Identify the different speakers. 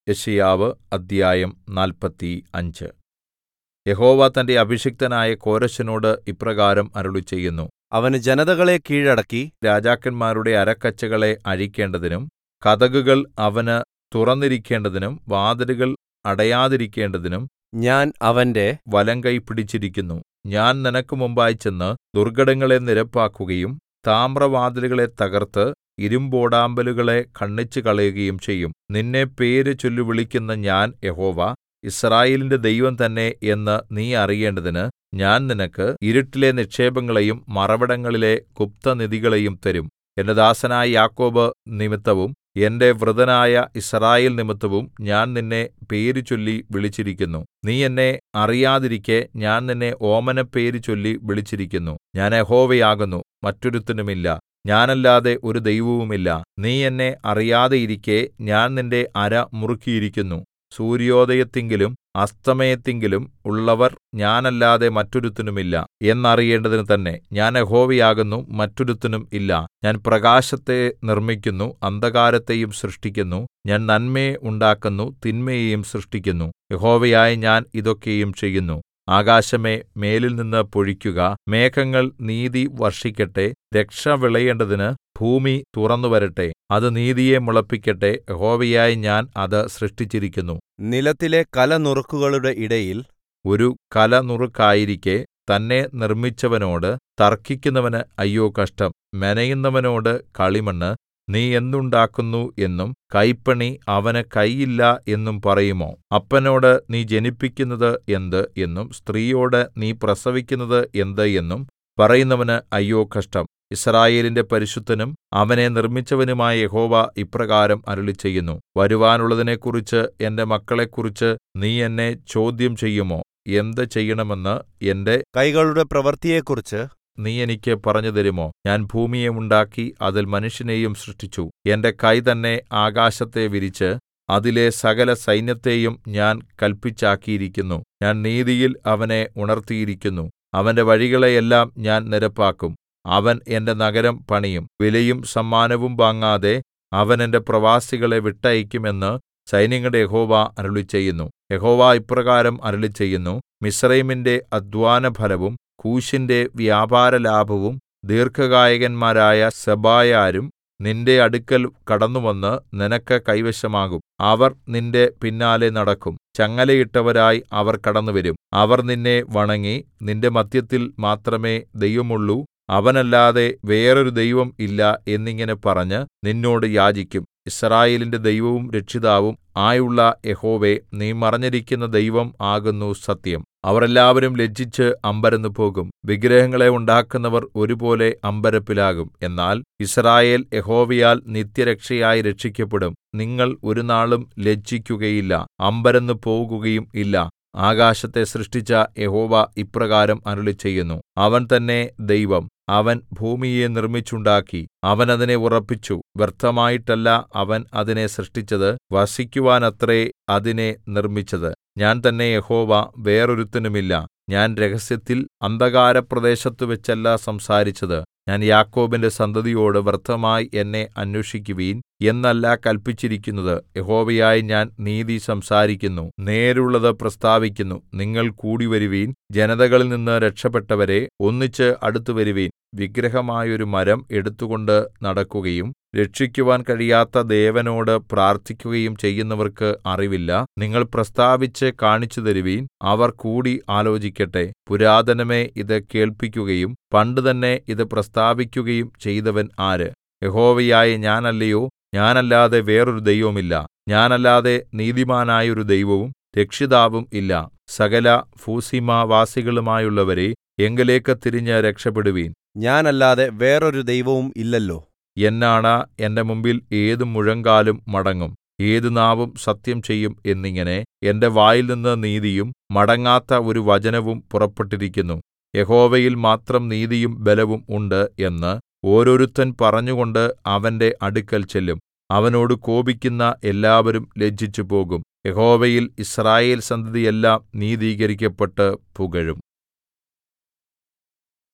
Speaker 1: യെശയ്യാവ് അദ്ധ്യായം 45 യഹോവ തന്റെ അഭിഷിക്തനായ കോരെശിനോട് ഇപ്രകാരം അരുളിച്ചെയ്യുന്നു.
Speaker 2: അവന് ജനതകളെ കീഴടക്കി
Speaker 1: രാജാക്കന്മാരുടെ അരക്കച്ചകളെ അഴിക്കേണ്ടതിനും കതകുകൾ അവന് തുറന്നിരിക്കേണ്ടതിനും വാതിലുകൾ അടയാതിരിക്കേണ്ടതിനും
Speaker 2: ഞാൻ അവന്റെ
Speaker 1: വലങ്കൈ പിടിച്ചിരിക്കുന്നു. ഞാൻ നിനക്ക് മുമ്പായി ചെന്ന് ദുർഘടങ്ങളെ നിരപ്പാക്കുകയും താമ്രവാതിലുകളെ തകർത്ത് ഇരിമ്പോടാമ്പലുകളെ ഖണ്ഡിച്ചുകളയുകയും ചെയ്യും. നിന്നെ പേര് ചൊല്ലി വിളിക്കുന്ന ഞാൻ യഹോവ യിസ്രായേലിന്റെ ദൈവം തന്നെ എന്ന് നീ അറിയേണ്ടതിന് ഞാൻ നിനക്ക് ഇരുട്ടിലെ നിക്ഷേപങ്ങളെയും മറവിടങ്ങളിലെ ഗുപ്തനിധികളെയും തരും. എന്റെ ദാസനായ യാക്കോബ് നിമിത്തവും എന്റെ വൃതനായ യിസ്രായേൽ നിമിത്തവും ഞാൻ നിന്നെ പേരുചൊല്ലി വിളിച്ചിരിക്കുന്നു. നീ എന്നെ അറിയാതിരിക്കെ ഞാൻ നിന്നെ ഓമനപ്പേര് ചൊല്ലി വിളിച്ചിരിക്കുന്നു. ഞാൻ യഹോവയാകുന്നു, മറ്റൊരുത്തനുമില്ല. ഞാനല്ലാതെ ഒരു ദൈവവുമില്ല. നീ എന്നെ അറിയാതെയിരിക്കെ ഞാൻ നിന്റെ അര മുറുക്കിയിരിക്കുന്നു. സൂര്യോദയത്തിങ്കലും അസ്തമയത്തിങ്കലും ഉള്ളവർ ഞാനല്ലാതെ മറ്റൊരുത്തനുമില്ല എന്നറിയേണ്ടതിന് തന്നെ. ഞാൻ യഹോവയാകുന്നു, മറ്റൊരുത്തനും ഇല്ല. ഞാൻ പ്രകാശത്തെ നിർമ്മിക്കുന്നു, അന്ധകാരത്തെയും സൃഷ്ടിക്കുന്നു. ഞാൻ നന്മയെ ഉണ്ടാക്കുന്നു, തിന്മയെയും സൃഷ്ടിക്കുന്നു. യഹോവയായ ഞാൻ ഇതൊക്കെയും ചെയ്യുന്നു. ആകാശമേ, മേലിൽനിന്ന് പൊഴിക്കുക. മേഘങ്ങൾ നീതി വർഷിക്കട്ടെ. രക്ഷ വിളയേണ്ടതിന് ഭൂമി തുറന്നുവരട്ടെ. അത് നീതിയെ മുളപ്പിക്കട്ടെ. യഹോവയായ ഞാൻ അത് സൃഷ്ടിച്ചിരിക്കുന്നു.
Speaker 2: നിലത്തിലെ കലനുറുക്കുകളുടെ ഇടയിൽ
Speaker 1: ഒരു കലനുറുക്കായിരിക്കെ തന്നെ നിർമ്മിച്ചവനോട് തർക്കിക്കുന്നവന് അയ്യോ കഷ്ടം. മെനയുന്നവനോട് കളിമണ്ണ് നീ എന്തുണ്ടാക്കുന്നു എന്നും കൈപ്പണി അവന് കൈയില്ല എന്നും പറയുമോ? അപ്പനോട് നീ ജനിപ്പിക്കുന്നത് എന്ത് എന്നും സ്ത്രീയോട് നീ പ്രസവിക്കുന്നത് എന്ത് എന്നും പറയുന്നവന് അയ്യോ കഷ്ടം. യിസ്രായേലിന്റെ പരിശുദ്ധനും അവനെ നിർമ്മിച്ചവനുമായ യഹോവ ഇപ്രകാരം അരുളിച്ചെയ്യുന്നു. വരുവാനുള്ളതിനെക്കുറിച്ച് എന്റെ മക്കളെക്കുറിച്ച് നീ എന്നെ ചോദ്യം ചെയ്യുമോ? എന്ത് ചെയ്യണമെന്ന് എന്റെ
Speaker 2: കൈകളുടെ പ്രവൃത്തിയെക്കുറിച്ച്
Speaker 1: നീ എനിക്ക് പറഞ്ഞുതരുമോ? ഞാൻ ഭൂമിയെ ഉണ്ടാക്കി അതിൽ മനുഷ്യനെയും സൃഷ്ടിച്ചു. എന്റെ കൈ തന്നെ ആകാശത്തെ വിരിച്ച് അതിലെ സകല സൈന്യത്തെയും ഞാൻ കല്പിച്ചാക്കിയിരിക്കുന്നു. ഞാൻ നീതിയിൽ അവനെ ഉണർത്തിയിരിക്കുന്നു. അവന്റെ വഴികളെയെല്ലാം ഞാൻ നിരപ്പാക്കും. അവൻ എന്റെ നഗരം പണിയും. വിലയും സമ്മാനവും വാങ്ങാതെ അവൻ എന്റെ പ്രവാസികളെ വിട്ടയയ്ക്കും എന്ന് സൈന്യങ്ങളുടെ യഹോവ അരുളിച്ചെയ്യുന്നു. യഹോവ ഇപ്രകാരം അരുളിച്ചെയ്യുന്നു. മിസ്രയീമിന്റെ അദ്ധ്വാനഫലവും കൂശിന്റെ വ്യാപാരലാഭവും ദീർഘകായന്മാരായ സെബായരും നിന്റെ അടുക്കൽ കടന്നുവന്ന് നിനക്ക് കൈവശമാകും. അവർ നിന്റെ പിന്നാലെ നടക്കും. ചങ്ങലയിട്ടവരായി അവർ കടന്നുവരും. അവർ നിന്നെ വണങ്ങി, നിന്റെ മദ്ധ്യത്തിൽ മാത്രമേ ദൈവമുള്ളൂ, അവനല്ലാതെ വേറൊരു ദൈവം ഇല്ല എന്നിങ്ങനെ പറഞ്ഞ് നിന്നോട് യാചിക്കും. യിസ്രായേലിന്റെ ദൈവവും രക്ഷിതാവും ആയുള്ള യഹോവേ, നീ മറഞ്ഞിരിക്കുന്ന ദൈവം ആകുന്നു സത്യം. അവർ എല്ലാവരും ലജ്ജിച്ച് അമ്പരന്ന് പോകും. വിഗ്രഹങ്ങളെ ഉണ്ടാക്കുന്നവർ ഒരുപോലെ അമ്പരപ്പിലാകും. എന്നാൽ യിസ്രായേൽ യഹോവയാൽ നിത്യരക്ഷയായി രക്ഷിക്കപ്പെടും. നിങ്ങൾ ഒരുനാളും ലജ്ജിക്കുകയില്ല, അമ്പരന്ന് പോകുകയും ഇല്ല. ആകാശത്തെ സൃഷ്ടിച്ച യഹോവ ഇപ്രകാരം അരുളിച്ചെയ്യുന്നു. അവൻ തന്നെ ദൈവം. അവൻ ഭൂമിയെ നിർമ്മിച്ചുണ്ടാക്കി. അവൻ അതിനെ ഉറപ്പിച്ചു. വ്യർത്ഥമായിട്ടല്ല അവൻ അതിനെ സൃഷ്ടിച്ചത്, വസിക്കുവാനത്രേ അതിനെ നിർമ്മിച്ചത്. ഞാൻ തന്നെ യഹോവ, വേറൊരുത്തനുമില്ല. ഞാൻ രഹസ്യത്തിൽ അന്ധകാരപ്രദേശത്തുവച്ചല്ല സംസാരിച്ചത്. ഞാൻ യാക്കോബിന്റെ സന്തതിയോട് വ്യർത്ഥമായി എന്നെ അന്വേഷിക്കുവിൻ എന്നല്ല കല്പിച്ചിരിക്കുന്നത്. യഹോവയായ ഞാൻ നീതി സംസാരിക്കുന്നു, നേരുള്ളത് പ്രസ്താവിക്കുന്നു. നിങ്ങൾ കൂടിവരുവിൻ, ജനതകളിൽനിന്ന് രക്ഷപ്പെട്ടവരെ, ഒന്നിച്ച് അടുത്തുവരുവിൻ. വിഗ്രഹമായൊരു മരം എടുത്തുകൊണ്ട് നടക്കുകയും രക്ഷിക്കുവാൻ കഴിയാത്ത ദേവനോട് പ്രാർത്ഥിക്കുകയും ചെയ്യുന്നവർക്ക് അറിവില്ല. നിങ്ങൾ പ്രസ്താവിച്ച് കാണിച്ചുതരുവിൻ. അവർ കൂടി ആലോചിക്കട്ടെ. പുരാതനമേ, ഇത് കേൾപ്പിക്കുകയും പണ്ടുതന്നെ ഇത് പ്രസ്താവിക്കുകയും ചെയ്തവൻ ആര്? യഹോവയായ ഞാനല്ലയോ? ഞാനല്ലാതെ വേറൊരു ദൈവമില്ല. ഞാനല്ലാതെ നീതിമാനായൊരു ദൈവവും രക്ഷിതാവും ഇല്ല. സകല ഭൂസീമാവാസികളുമായുള്ളവരേ, എങ്കലേക്ക് തിരിഞ്ഞ് രക്ഷപ്പെടുവിൻ.
Speaker 2: ഞാനല്ലാതെ വേറൊരു ദൈവവും ഇല്ലല്ലോ.
Speaker 1: എന്നാണ എന്റെ മുമ്പിൽ ഏതു മുഴങ്കാലും മടങ്ങും, ഏതു നാവും സത്യം ചെയ്യും എന്നിങ്ങനെ എന്റെ വായിൽനിന്ന് നീതിയും മടങ്ങാത്ത ഒരു വചനവും പുറപ്പെട്ടിരിക്കുന്നു. യഹോവയിൽ മാത്രം നീതിയും ബലവും ഉണ്ട് എന്ന് ഓരോരുത്തൻ പറഞ്ഞുകൊണ്ട് അവന്റെ അടുക്കൽ ചെല്ലും. അവനോട് കോപിക്കുന്ന എല്ലാവരും ലജ്ജിച്ചുപോകും. യഹോവയിൽ യിസ്രായേൽ സന്തതിയെല്ലാം നീതീകരിക്കപ്പെട്ട് പുകഴും.